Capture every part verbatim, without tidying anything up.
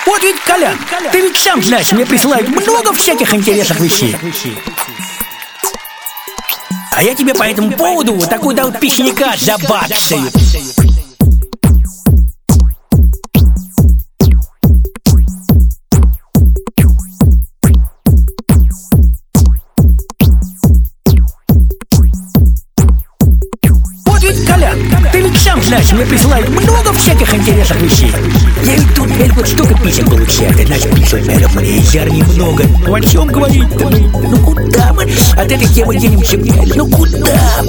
Вот ведь, Колян, ты ведь сам знаешь, мне присылают много всяких интересных вещей. А я тебе по этому поводу вот такой дал печенька за баксы. Ты ведь сам знаешь, мне присылают много всяких интересных вещей. Я ведь тут вот столько писем получаю. Ты знаешь, писем, наверное, мне изяр немного. Ну о чем говорить-то? Ну, ну куда мы от этой темы денемся? Ну куда?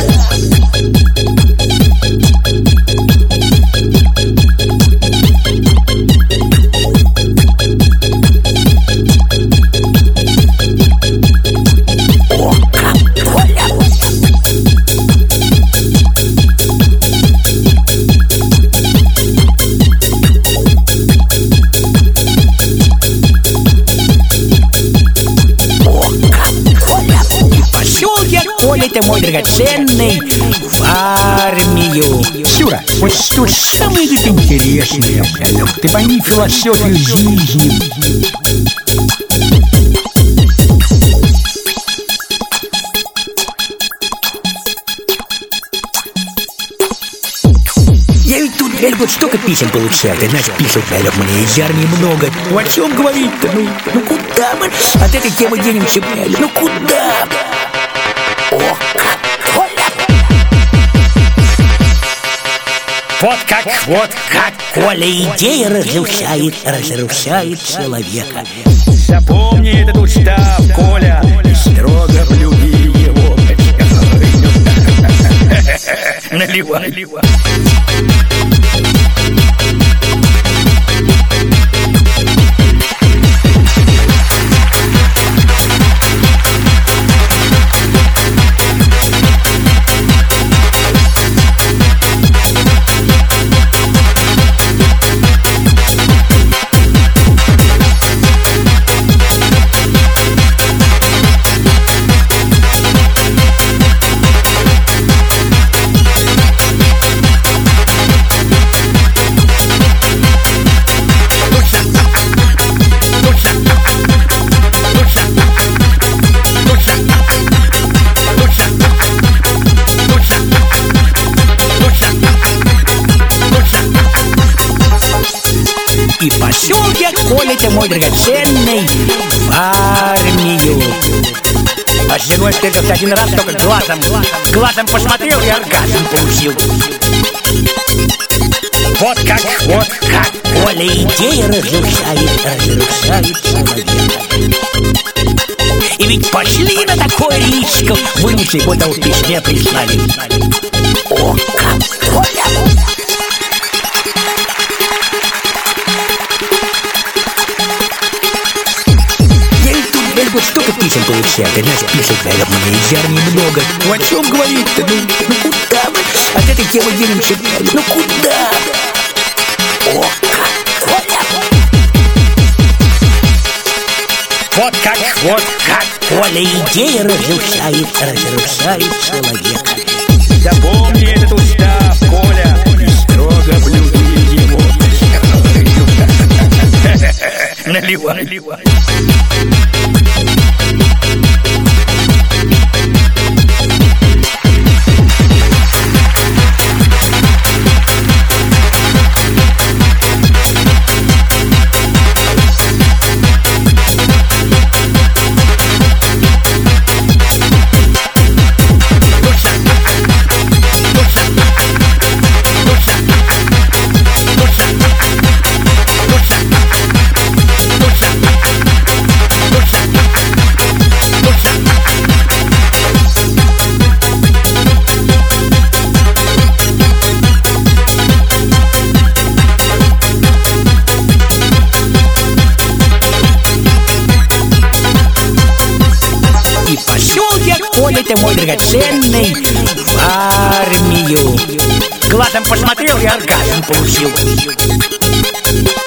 Коля, ты мой драгоценный, в армию. Сюра, вот что самое интересное, ты пойми философию жизни. Я ведь тут, Эль, вот столько писем получаю. Ты знаешь, писем, Эль, мне из армии много. Ну о чем говорить-то? Ну, ну куда мы от этой темы денемся, Эль? Ну куда? Ох, Коля! Вот как, вот как Коля идея разрушает, разрушает человека. Запомни этот устав, Коля, и строго блюди его. Наливай, наливай. И пошел я, Коля, ты мой драгоценный, в армию. А с женой встретился один раз, только глазом, глазом посмотрел и оргазм получил. Вот как, вот как Коля идея разрушает, разрушает человека. И ведь пошли на такой риск, вынесли, вот в письме прислали. О, как Коля! Вот столько писем получаю, ты знаешь, писем, наверное, мне из армии много. Ну о чем говорить-то? Ну, ну куда мы от этой темы денемся? Ну куда? О, как Коля! Вот как, вот как Коля идея разрушает, разрушает человека. Запомни этот устав, Коля, и строго блюди его. Наливай, наливай. Коля, ты мой драгоценный, в армию. Глазом посмотрел и оргазм получил.